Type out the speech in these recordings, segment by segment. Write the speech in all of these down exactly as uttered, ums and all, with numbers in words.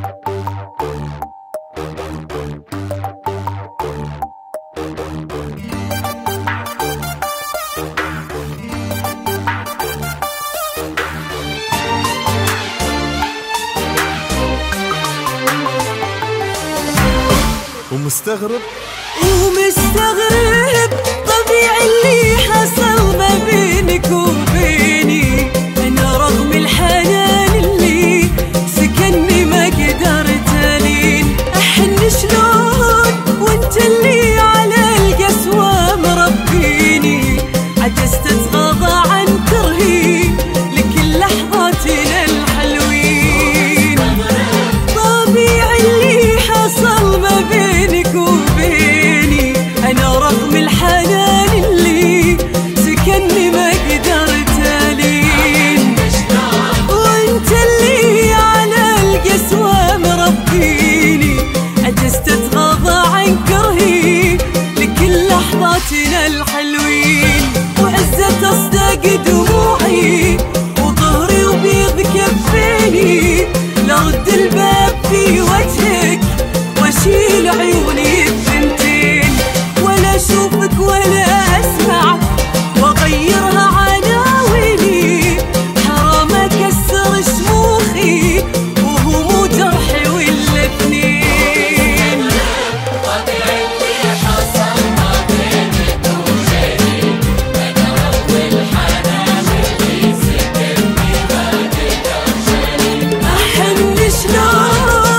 ومستغرب ومستغرب طبيعي اللي حصل ما بينك وبيني. أنا رغم الحنان اللي سكنني ما قدرت ألين أحن شلون وانت اللي على القسوة مربيني. عجزت أتغاضى عن كرهي لكل لحظاتنا الحلوين. طبيعي اللي حصل ما بينك وبيني. أنا رغم الحنان اللي سكنني ما قدرت ألين وانت اللي على القسوة مربيني. عجزت أتغاضى عن كرهي لكل لحظاتنا الحلوين. وعزت أصدق دموعي وظهري وبيض كفيني لرد الباب في وجهك واشيل عيوني الثنتين ولا اشوفك ولا اسمعك واغيرها عناويني. حرام اكسر شموخي وهمو جرحي ولا اثنين. طبيعي اللي حصل ما بينك وبيني. انا رغم الحنان اللي سكنني ما قدرت ألين احن شلون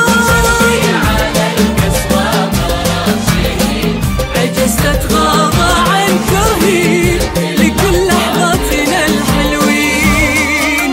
عجزت اتغاضى عن كرهي لكل لحظاتنا الحلوين.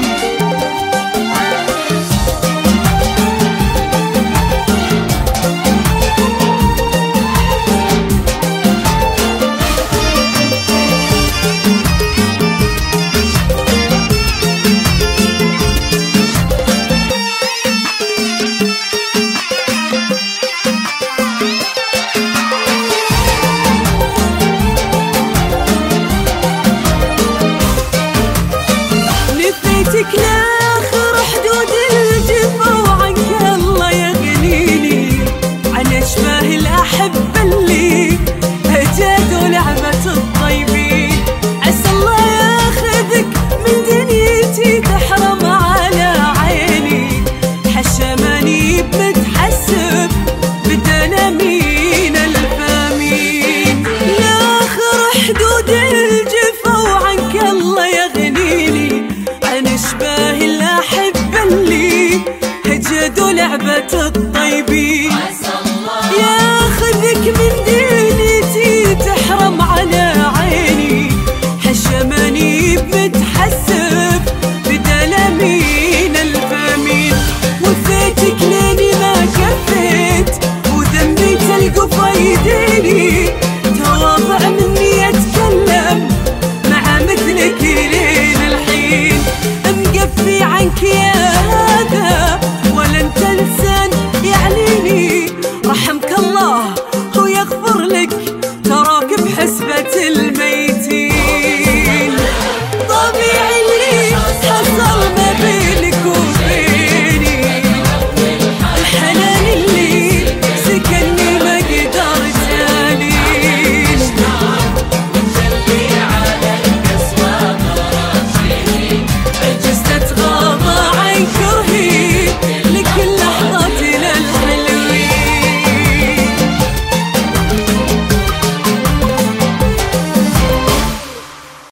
نفيتك لاخر حدود الجفا وعنك الله يغنيني عن اشباه الاحبه اللي هجادوا لعبه الطيبين. عسى الله ياخذك من دنيتي تحرم على عيني. حشا ماني بمتحسب بدنا مين الفامين. لاخر حدود الجفا وعنك الله يغنيني عن اشباه الاحبه اللي هجدوا لعبه الطيبين.